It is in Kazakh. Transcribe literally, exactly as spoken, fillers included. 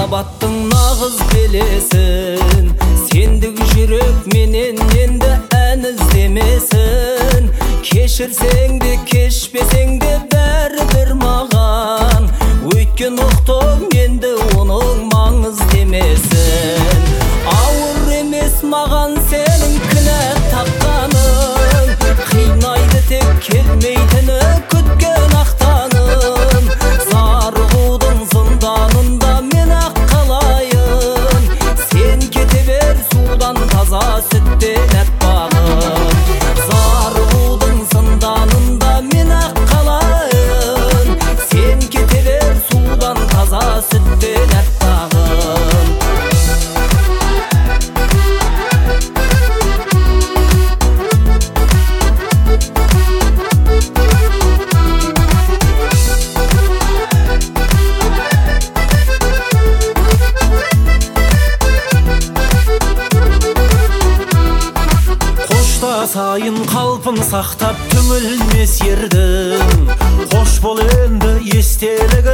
махаббаттың нағыз белесін. Сендік жүрек менен енді ән іздемесін. Кешірсең де кешпесең де бәрібір маған, өйткен оқтың енді оның маңыз демесін. Ауыр емес маған сенің кінә таққаның, қинайды тек келмейтіні күткен ақтаным. Зарығудың зынданында мен ақ қалайын, сен кете бер судан таза сүттен әппағым. Зарығудың зынданында мен ақ қалайын, сен кете бер судан таза сүттен әппағым. Сайын қалпын сақтап түңілмес ердің, қош бол енді естелік